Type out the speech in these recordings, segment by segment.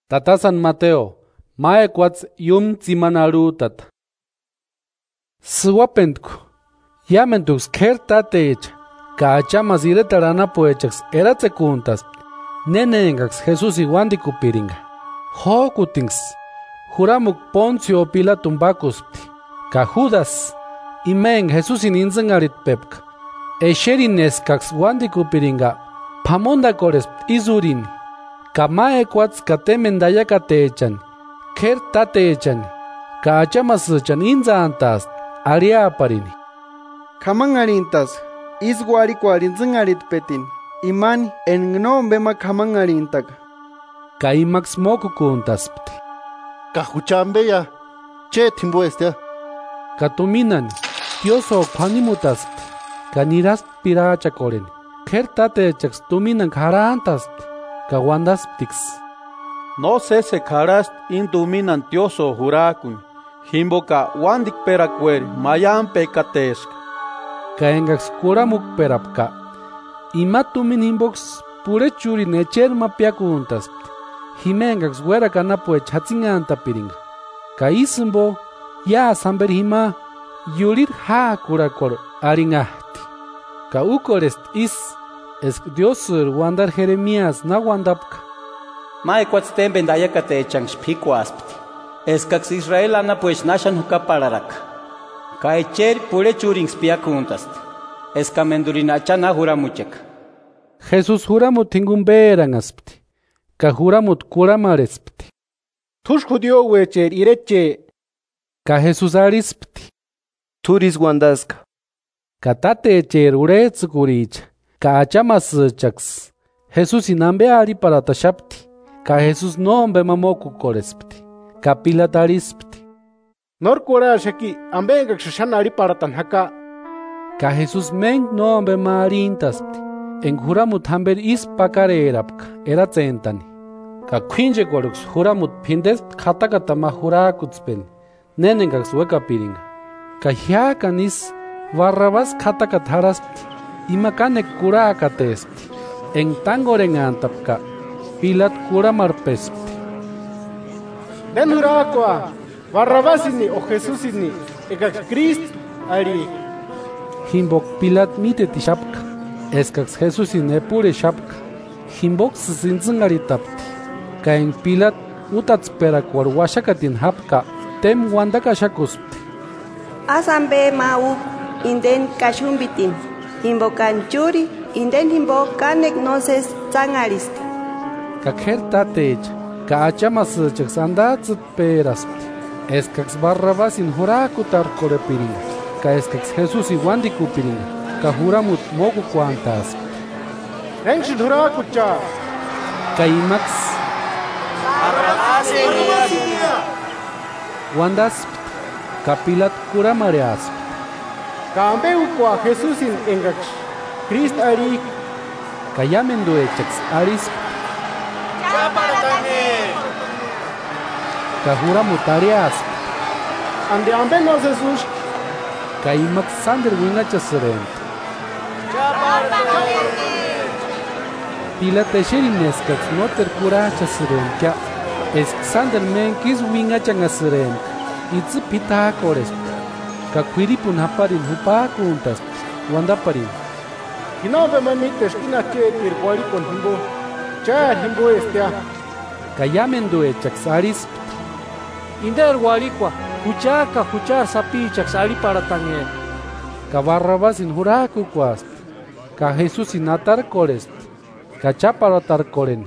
Tata San Mateo, mae quats yum tzimanarutat. Swapentku, yamentux ker tatech, kachamas iretarana poechaks eratsekuntas, nenengax Jesús iguandikupiringa. Hokutings, juramuk Poncio Pilatum bacuspti, ka Judas, imen Jesús ininzengarit pepka. Esherineskax wandikupiringa, pamonda korespt izurini. Kamae quats katemen dayakatechan, ker tatechan, kachamaschan inzantas, ariaparini. Kamangarintas, isguari quarinzingarit petin, imani en gnombema kamangarintag. Kaimax mokukuntaspti. Kajuchambeya, che timbuestia. Katuminan, tioso panimutaspi, kaniras pirachakoren, ker tatechax tuminan karantaspti. Kawandasptix. No se carast intuminan tioso jurakun, himboka wandik peracuer, mayan pecatesk. Kaengax kuramuk perapka. Imatumin himbox purechuri necher mapiakuntaspt. Himengax wera kanapue chatzinganta piringa. Kaisumbo ya samber hima yurir ha kurakor aringahti. Kaukorest is. Es Diosur wandar Jeremías na wandapka. Mae cuatzten bendayacate chanx picuaspti. Escax Israel ana pues nashan hucapararak. Kaecher pure churings piacuntast. Escamendurina chana juramuchek. Jesús juramut tingunberan aspti. Ka juramut kuramarespti. Tush judio wecher ireche. Ka Jesús arispti. Turis wandaska. Ka tate echer uretz kurich. Ka achamas chaks. Jesús inambe ari para tashapti. Ka Jesús nombe mamoku korespti. Ka Pilatarispti. Nor kura shaki ambenga xushan ari para tanhaka. Ka Jesús men nombe marintaspti. En juramut hamber is pakarerapka. Era zentani. Ka quinje korux juramut pindes katakata ma jurakutspen. Nenengax weka piringa. Ka hiakanis Barrabás katakataraspti. Imakanek kurakatespti. En tangorengantapka. Pilat kuramarpespti. Den hurakua. Barrabásini o Jesúsini. Ekak Christ ari. Himbok Pilat miteti shapka. Eskax Jesúsin epure shapka. Himbok sisinzingaritapti. Kain Pilat utatsperakwar washakatin hapka. Tem wandakashakuspti. Asambe mau inden kashumbitin. Himbokan churi, inden himbokanek noses zangarist. Ka ker tatech, ka achamas chaks andatzut peraspti. Eskax Barrabás in jurakutar korepiringa. Ka eskax Jesús iguandikupiringa. Ka juramut mogu kuantaspti. Renshid hurakucha. Ka imax Barrabás wandaspti. Ka Pilat kuramareaspti. Kambeuqua Jesúsin engak Christ ari. Kayamenduechaks arispti. Ka juramutariaspti. Ande ambe no Jesús. Ka imax sander wingachasrent. Pilat esherineskax noter kurachasrent. Kya es sander menkis wingachangasrent. Itz pita korespti. Ka quiripun haparin hupakuntas wandaparin. Hinobe mamites inache tirguari con himbo. Char himbo estia. Ka yamenduechaks arispti. Inder guaricua, juchar sapichaks ari para tangue. Ka Barrabás in jurakukuast. Ka Jesús in atar korest. Ka chaparatar koren.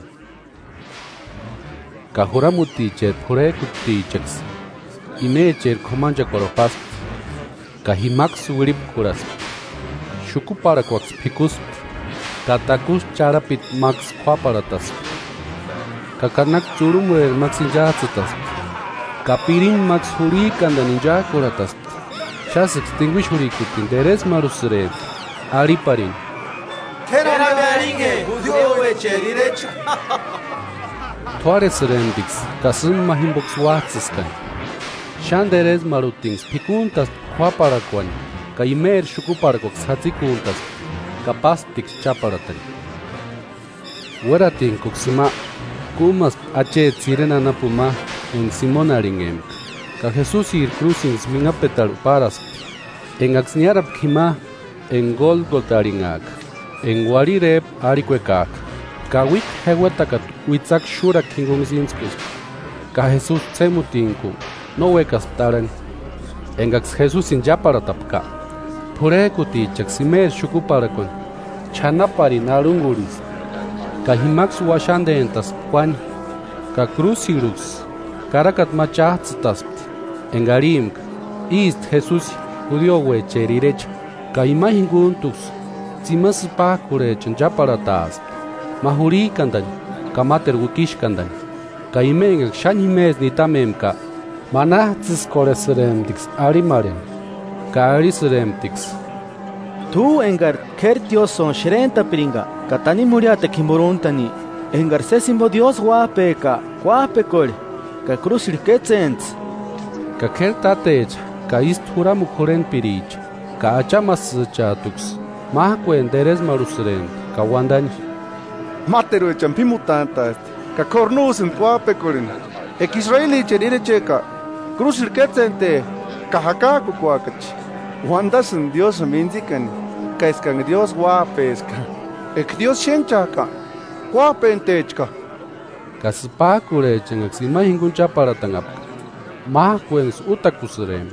Ka juramuticher jurekutichaks. Imecher komanja koropas. Kahimax wirip kuras. Shukuparaquax picus. Katakus charapit max quaparatas. Kakanak churumwer max injatsutas. Kapirin max hurikan the ninja kuratas. Shas extinguish hurikutin deres marusred. Ariparin. Kerabe judio wecherirech. Tuares rendix. Kasun mahimbox watsiskan. Shanderes marutings picuntas huaparacuan, Kaimer shukuparcox hatzikuntas, Kapastix chaparatan. Hueratin cuxima kumas achet sirena puma en Simón aringem. Ka Jesús ir crucings minga petar paras. En axniarap kima en Golgota aringak. En warirep arikwekak. Ka wik hewetakat witzak shurak kingungzinskus. Ka Jesús tsemutinku no wekas taran. En ax Jesús in yaparatapka. Purekuti chaksimer shukuparakon. Chanapari narunguris. Ka himax washandentas kwan. Ka crucirux. Karakat machahtsitas. En garimk. Ist Jesús judío wecherirech. Ka imagen guntus. Zimas pakurech en yaparatas. Mahuri kandan. Kamater wukish kandan. Ka imeng shanhimes nitamemka. Manahtzis koreseremtix arimaren. Ka ariseremtix. Tu engar ker Dios son shrenta piringa. Katani muriate kimboruntani. Engar sesimbo Dios guapeka. Guapekol. Ka cruzir ketzents. Ka ker tatech. Ka ist huramu koren pirich. Ka achamas chatux. Mahkuen deres marusren. Ka wandani. Materu champimutanta. Ka cornus en guapekolin. Ek Israeli cherire checa. Cruzir ketzente. Ka hakaku kuakach. Wandas en Dios minzikan. Ka eskan Dios guapesca. Ek Dios shenchaka. Guapentechka. Ka spakurech en axima hinguncha para tangapka. Mahkuen utakusremt.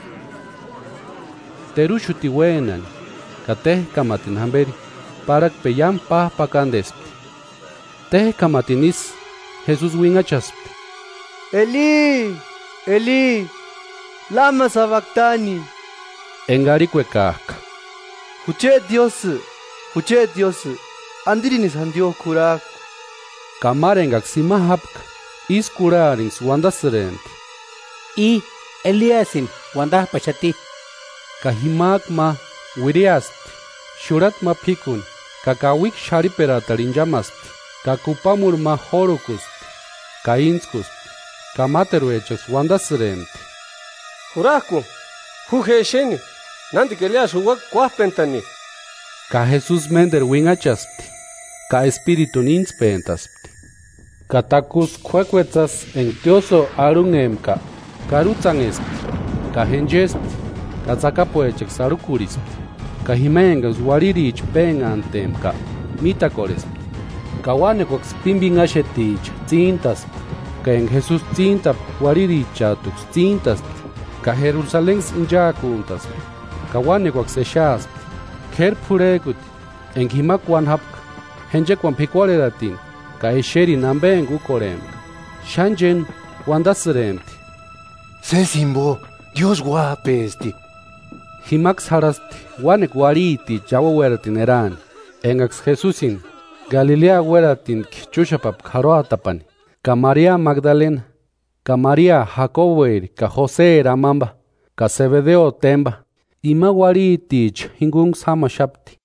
Terushuti wenan. Ka teh kamatin hamberi. Parak peyam pah pakandespi. Teh kamatinis. Jesús wingachaspi. Eli, Eli, lama sabactani. Engarikwekaka. Huche Dios, andirinis andio kurak. Kamarengak simahapka. Is kurarings wandasrent. Y Eliasin wandah pachati. Kahimak ma wiriast. Shurat ma pikun. Kakawik shariperatarin yamasti. Kakupamur ma horukust. Kainskus. Kamateru hechos wandasrent. Juraku, jujesheni, nandi que leas uwak cuaspentani. Ka Jesús mender wingachasti. Ka espíritu ninspentaspti. Katakus cuecuetzas en tioso arungemka. Karutzanespti. Ka henjespti. Ka zakapoechek sarukurispi. Ka himengas waririch pengantemka. Mitakorespti. Ka wanekox pimbingashetich zintaspti. Ka en Jesús zinta waririchatuk zintas. Ka Jerusalén injakuntas. Ka wanekox eshas. Ker purekut. En himakwan hapka. Henjekwan pikwaleratin. Ka esheri namben ukorem. Shanjen wandasremti. Sesimbo, Dios guapesti. Himax harasti. Wanek wariti jawawertin eran. Engax Jesusin. Galilea weratin kichushapap karoatapani. Ka María Magdalena, ka María Jacoboer, ka José Ramamba, ka Zebedeo temba, ima waritich hingung sama shapti.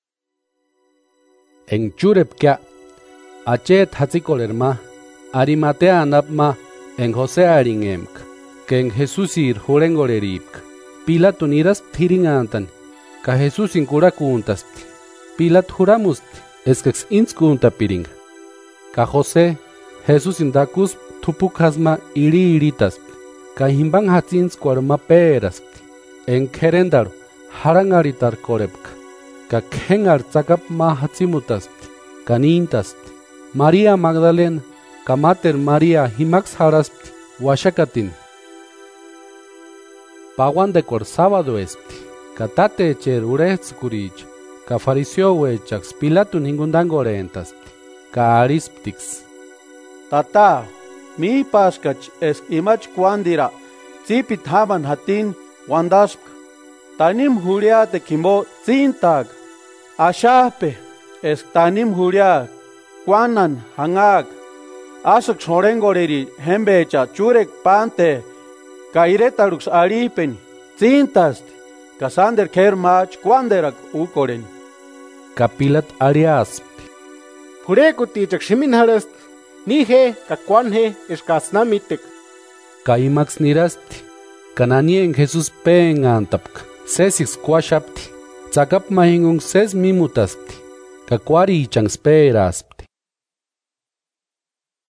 En churepkia, achet hatzikolerma, Arimatea anapma, en José aringemk, que en Jesús ir jurengoreripk. Pilato niras tiringantan, ka Jesús inkurakuntasti. Pilat juramusti, eskex inskunta piringa. Ka José, Jesús indakus tupukasma iritas. Ka himban hatzins kuarma peras. En kerendar harangaritar korepka. Ka kengar tzakap ma hatzimutas. Kanintas. María Magdalena. Ka mater María himax haraspi. Washakatin. Pawan de kor sábado espti. Ka tate echer urezkurich. Ka fariseo wechax Pilato ningundangorentas. Ka arisptix. Tata, mi paskach es imach kwandira, zipit haban hatin wandashk, tanim huria te kimbo zintag, ashape es tanim huria, kwanan hangag, asak shorengoreri hembecha churek pante, kairetarux aripen, zintast, kasander kermach kwanderak ukoren. Kapilat ariaspi. Purekuti chakshimin harast. Nije, kakuanje, escasnamitek. Kaimax nirasti. Kanani en Jesús pengantapk. Sesix kwashapti. Tzakap mahingung ses mimutasti. Kakwari chansperaspti.